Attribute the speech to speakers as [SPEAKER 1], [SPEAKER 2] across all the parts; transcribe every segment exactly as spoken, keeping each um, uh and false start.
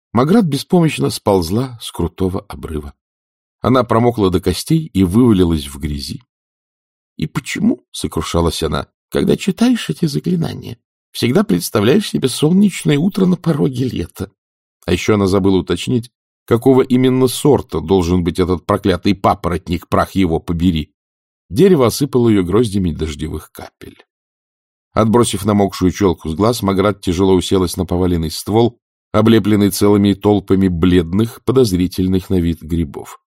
[SPEAKER 1] Маград беспомощно сползла с крутого обрыва. Она промокла до костей и вывалилась в грязи. — И почему, — сокрушалась она, — когда читаешь эти заклинания, всегда представляешь себе солнечное утро на пороге лета? А еще она забыла уточнить, какого именно сорта должен быть этот проклятый папоротник, прах его побери. Дерево осыпало ее гроздями дождевых капель. Отбросив намокшую челку с глаз, Маград тяжело уселась на поваленный ствол, облепленный целыми толпами бледных, подозрительных на вид грибов.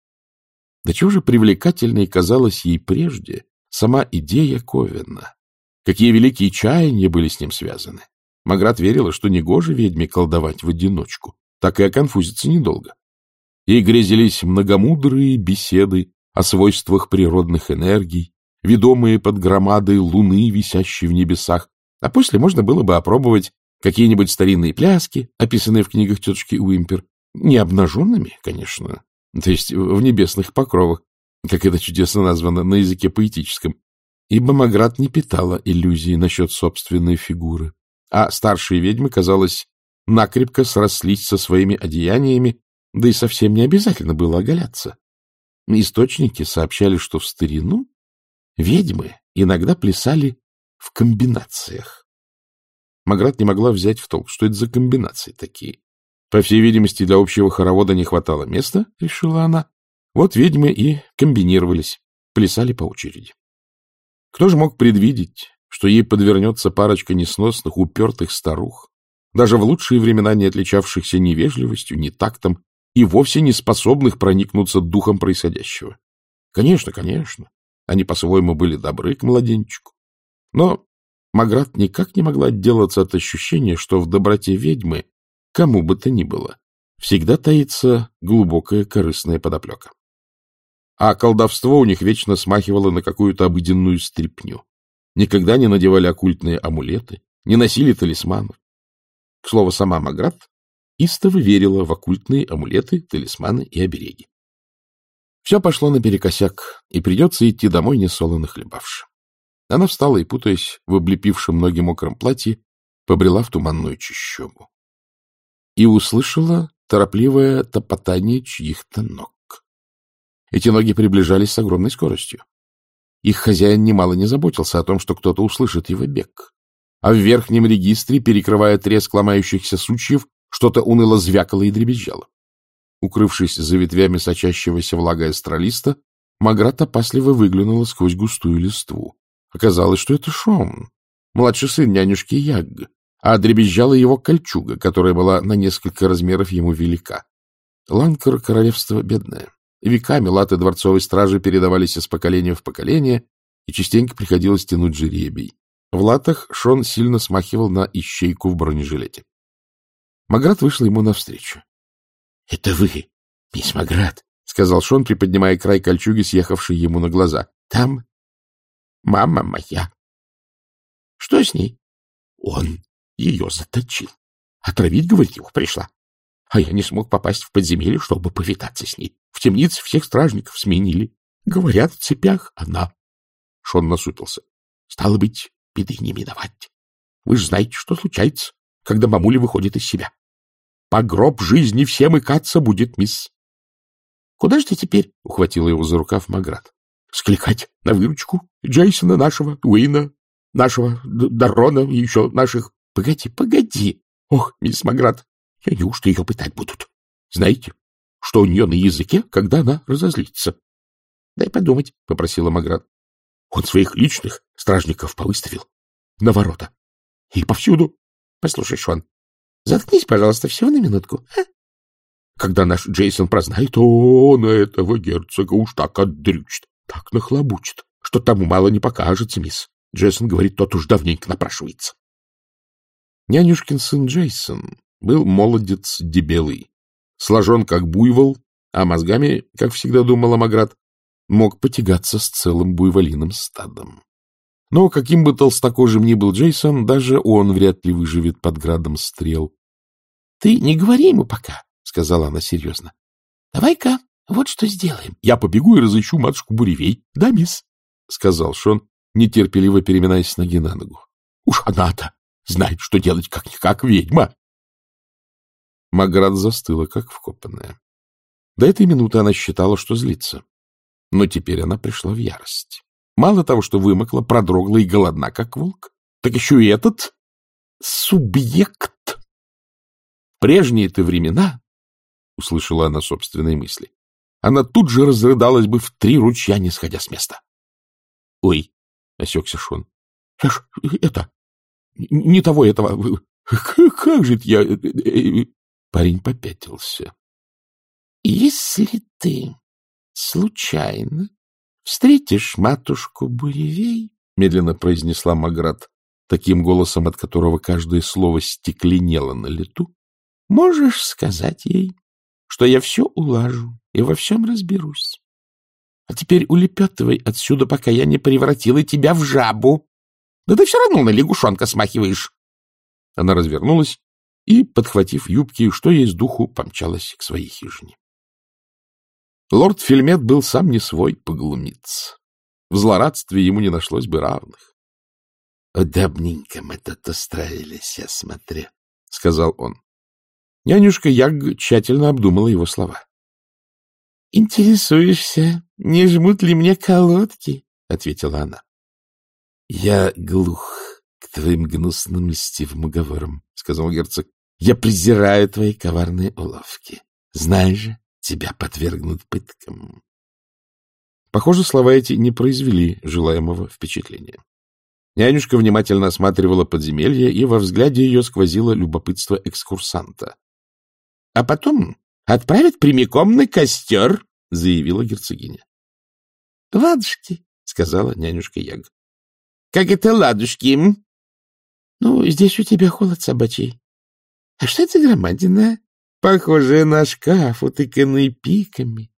[SPEAKER 1] Да чего же привлекательной казалась ей прежде сама идея Ковена? Какие великие чаяния были с ним связаны? Маград верила, что негоже ведьме колдовать в одиночку, так и оконфузиться недолго. Ей грезились многомудрые беседы о свойствах природных энергий, ведомые под громадой луны, висящей в небесах, а после можно было бы опробовать какие-нибудь старинные пляски, описанные в книгах тетушки Уимпер, не обнаженными, конечно, то есть в небесных покровах, как это чудесно названо на языке поэтическом, ибо Маград не питала иллюзий насчет собственной фигуры, а старшие ведьмы, казалось, накрепко срослись со своими одеяниями, да и совсем не обязательно было оголяться. Источники сообщали, что в старину ведьмы иногда плясали в комбинациях. Маград не могла взять в толк, что это за комбинации такие. По всей видимости, для общего хоровода не хватало места, решила она. Вот ведьмы и комбинировались, плясали по очереди. Кто же мог предвидеть, что ей подвернется парочка несносных, упертых старух, даже в лучшие времена не отличавшихся ни вежливостью, ни тактом, и вовсе не способных проникнуться духом происходящего. Конечно, конечно, они по-своему были добры к младенчику. Но Маград никак не могла отделаться от ощущения, что в доброте ведьмы, кому бы то ни было, всегда таится глубокая корыстная подоплека. А колдовство у них вечно смахивало на какую-то обыденную стряпню. Никогда не надевали оккультные амулеты, не носили талисманов. К слову, сама Маград истово верила в оккультные амулеты, талисманы и обереги. Все пошло наперекосяк, и придется идти домой несолоно хлебавши. Она встала и, путаясь в облепившем ноги мокром платье, побрела в туманную чащобу. И услышала торопливое топотание чьих-то ног. Эти ноги приближались с огромной скоростью. Их хозяин немало не заботился о том, что кто-то услышит его бег. А в верхнем регистре, перекрывая треск ломающихся сучьев, что-то уныло звякало и дребезжало. Укрывшись за ветвями сочащегося влагой астролиста, Маград опасливо выглянула сквозь густую листву. Оказалось, что это Шон, младший сын нянюшки Ягг, а дребезжала его кольчуга, которая была на несколько размеров ему велика. Ланкар — королевство бедное. Веками латы дворцовой стражи передавались из поколения в поколение, и частенько приходилось тянуть жеребий. В латах Шон сильно смахивал на ищейку в бронежилете. Маград вышла ему навстречу. — Это вы, мисс Маград, — сказал Шон, приподнимая край кольчуги, съехавший ему на глаза. — Там мама моя. — Что с ней? — Он ее заточил. Отравить, говорит, его пришла. А я не смог попасть в подземелье, чтобы повидаться с ней. В темнице всех стражников сменили. Говорят, в цепях она. Шон насупился. Стало быть, беды не миновать. Вы же знаете, что случается, когда мамуля выходит из себя. По гроб жизни всем икаться будет, мисс. — Куда же ты теперь? — ухватила его за рукав Маград. — Скликать на выручку Джейсона нашего, Уэйна, нашего Даррона и еще наших... — Погоди, погоди. Ох, мисс Маград, я неужто ее пытать будут? Знаете, что у нее на языке, когда она разозлится? — Дай подумать, — попросила Маград. — Он своих личных стражников повыставил на ворота. И повсюду. Послушай, Шон, заткнись, пожалуйста, всего на минутку. А? Когда наш Джейсон прознает, он этого герцога уж так отдрючит, так нахлобучит, что тому мало не покажется, мисс. Джейсон говорит, тот уж давненько напрашивается. Нянюшкин сын Джейсон был молодец дебелый, сложен как буйвол, а мозгами, как всегда думала Маград, мог потягаться с целым буйволиным стадом. Но каким бы толстокожим ни был Джейсон, даже он вряд ли выживет под градом стрел. — Ты не говори ему пока, — сказала она серьезно. — Давай-ка вот что сделаем. — Я побегу и разыщу матушку Буревей. — Да, мисс, — сказал Шон, нетерпеливо переминаясь с ноги на ногу. — Уж она-то знает, что делать как-никак ведьма. Маград застыла, как вкопанная. До этой минуты она считала, что злится. Но теперь она пришла в ярость. Мало того, что вымокла, продрогла и голодна, как волк, так еще и этот субъект. В прежние-то времена, услышала она собственные мысли, она тут же разрыдалась бы в три ручья, не сходя с места. — Ой, — осекся Шон, — это, не того этого, как же это я... Парень попятился. — Если ты случайно встретишь матушку Буревей, — медленно произнесла Маград, таким голосом, от которого каждое слово стекленело на лету, — можешь сказать ей, что я все улажу и во всем разберусь. А теперь улепетывай отсюда, пока я не превратила тебя в жабу. Да ты все равно на лягушонка смахиваешь. Она развернулась и, подхватив юбки, что есть духу, помчалась к своей хижине. Лорд Фельмет был сам не свой поглумиться. В злорадстве ему не нашлось бы равных. — Удобненько мы тут устроились, я смотрю, — сказал он. Нянюшка Яг тщательно обдумала его слова. — Интересуешься, не жмут ли мне колодки? — ответила она. — Я глух к твоим гнусным льстивым уговорам, — сказал герцог. — Я презираю твои коварные уловки. Знаешь же, тебя подвергнут пыткам. Похоже, слова эти не произвели желаемого впечатления. Нянюшка внимательно осматривала подземелье, и во взгляде ее сквозило любопытство экскурсанта. — А потом отправят прямиком на костер, — заявила герцогиня. — Ладушки, — сказала нянюшка Яг. — Как это ладушки? — Ну, здесь у тебя холод собачий. — А что это громадина? Похожая на шкаф, утыканный пиками.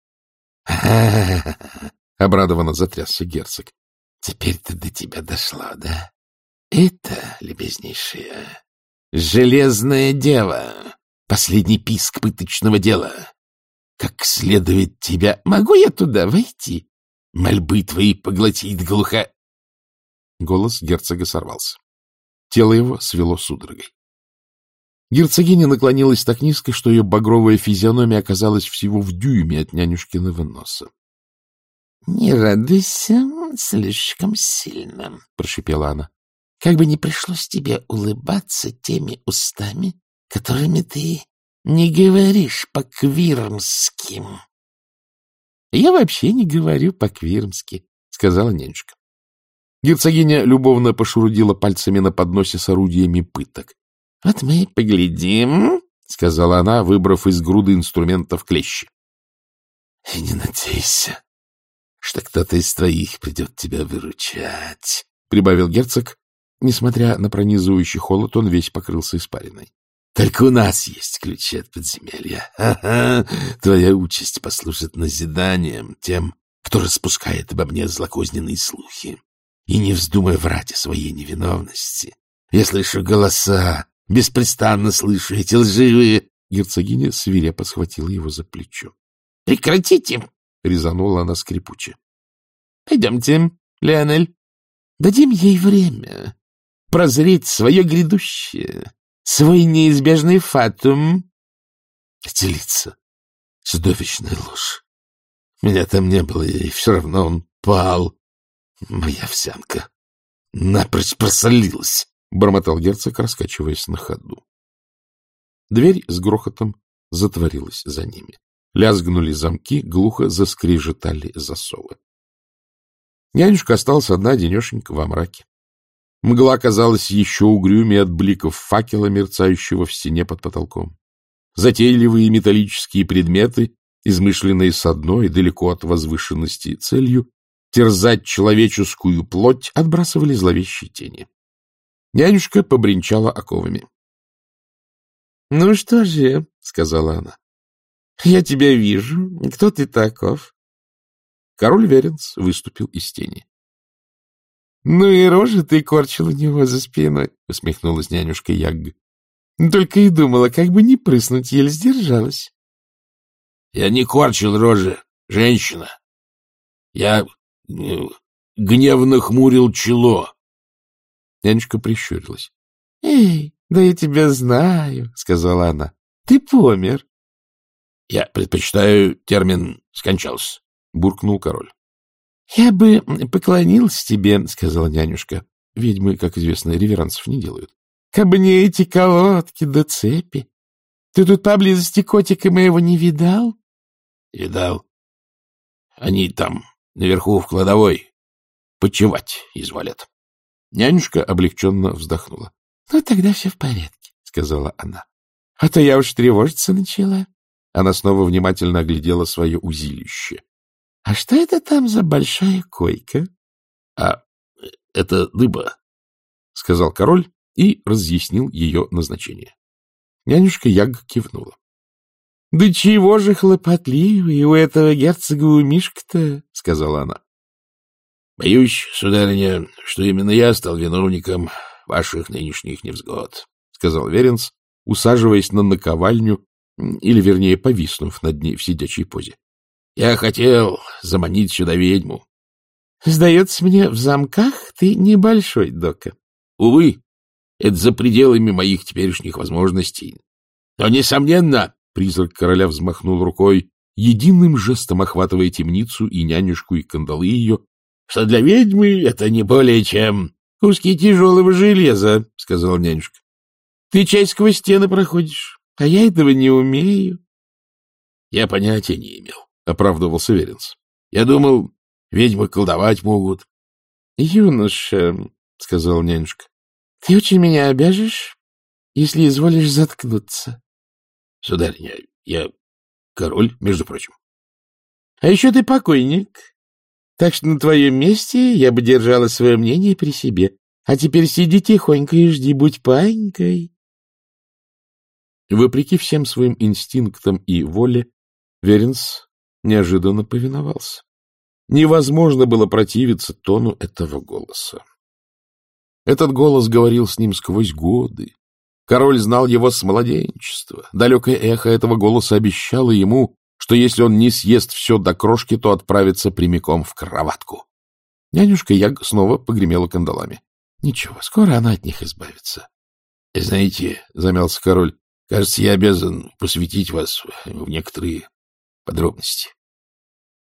[SPEAKER 1] — обрадованно затрясся герцог. — Теперь-то до тебя дошло, да? Это, любезнейшая, железная дева, последний писк пыточного дела. Как следует тебя... Могу я туда войти? Мольбы твои поглотит глуха... Голос герцога сорвался. Тело его свело судорогой. Герцогиня наклонилась так низко, что ее багровая физиономия оказалась всего в дюйме от нянюшкиного носа. — Не радуйся слишком сильно, — прошипела она. — Как бы ни пришлось тебе улыбаться теми устами, которыми ты не говоришь по-квирмски. — Я вообще не говорю по-квирмски, — сказала нянюшка. Герцогиня любовно пошурудила пальцами на подносе с орудиями пыток. — Вот мы поглядим, — сказала она, выбрав из груды инструментов клещи. — И не надейся, что кто-то из твоих придет тебя выручать, — прибавил герцог. Несмотря на пронизывающий холод, он весь покрылся испариной. — Только у нас есть ключи от подземелья. Ха-ха! Твоя участь послужит назиданием тем, кто распускает обо мне злокозненные слухи. И не вздумай врать о своей невиновности. Я слышу голоса, беспрестанно слышу эти лживые... Герцогиня свирепо схватила его за плечо. — Прекратите! — резанула она скрипуче. — Пойдемте, Леонель. Дадим ей время прозреть свое грядущее, свой неизбежный фатум. Эти лица — чудовищная ложь. Меня там не было, и все равно он пал. Моя овсянка напрочь просолилась, — бормотал герцог, раскачиваясь на ходу. Дверь с грохотом затворилась за ними. Лязгнули замки, глухо заскрежетали засовы. Нянюшка осталась одна денешенька во мраке. Мгла казалась еще угрюмее от бликов факела, мерцающего в стене под потолком. Затейливые металлические предметы, измышленные с одной, далеко от возвышенности, целью терзать человеческую плоть, отбрасывали зловещие тени. Нянюшка побренчала оковами. — Ну что же, — сказала она, — я тебя вижу. Кто ты таков? Король Веренс выступил из тени. — Ну и рожи ты корчил у него за спиной, — усмехнулась нянюшка Яг. — Только и думала, как бы не прыснуть, еле сдержалась. — Я не корчил рожи, женщина. Я гневно хмурил чело. Нянюшка прищурилась. — Эй, да я тебя знаю, — сказала она.
[SPEAKER 2] Ты помер.
[SPEAKER 1] — Я предпочитаю термин «скончался», — буркнул король.
[SPEAKER 2] — Я бы поклонился тебе, — сказала нянюшка. Ведьмы, как известно, реверансов не делают. — Кабы не эти колодки да цепи. Ты тут поблизости котика моего не видал?
[SPEAKER 1] — Видал. Они там, наверху в кладовой, почевать изволят. Нянюшка облегченно вздохнула.
[SPEAKER 2] — Ну, тогда все в порядке, — сказала она. — А то я уж тревожиться начала. Она снова внимательно оглядела свое узилище. — А что это там за большая койка?
[SPEAKER 1] — А это дыба, — сказал король и разъяснил ее назначение. Нянюшка Яг кивнула.
[SPEAKER 2] — Да чего же хлопотливый у этого герцога у Мишка-то, — сказала она.
[SPEAKER 1] — Боюсь, сударыня, что именно я стал виновником ваших нынешних невзгод, — сказал Веренс, усаживаясь на наковальню, или, вернее, повиснув над ней в сидячей позе. — Я хотел заманить сюда ведьму.
[SPEAKER 2] — Сдается мне, в замках ты небольшой, Дока.
[SPEAKER 1] — Увы, это за пределами моих теперешних возможностей. Но, несомненно, призрак короля взмахнул рукой, единым жестом охватывая темницу и нянюшку, и кандалы ее, что для ведьмы это не более чем куски тяжелого железа, — сказал нянюшка.
[SPEAKER 2] — Ты чай сквозь стены проходишь, а я этого не умею.
[SPEAKER 1] — Я понятия не имел, — оправдывался Веренс. — Я думал, ведьмы колдовать могут.
[SPEAKER 2] — Юноша, — сказал нянюшка, — ты очень меня обяжешь, если изволишь заткнуться.
[SPEAKER 1] — Сударыня, я король, между прочим.
[SPEAKER 2] — А еще ты покойник. Так что на твоем месте я бы держала свое мнение при себе. А теперь сиди тихонько и жди, будь паинькой. Вопреки всем своим инстинктам и воле, Веренс неожиданно повиновался. Невозможно было противиться тону этого голоса. Этот голос говорил с ним сквозь годы. Король знал его с младенчества. Далекое эхо этого голоса обещало ему, что если он не съест все до крошки, то отправится прямиком в кроватку. Нянюшка Яг снова погремела кандалами. Ничего, скоро она от них избавится. — Знаете, — замялся король, — кажется, я обязан посвятить вас в некоторые подробности.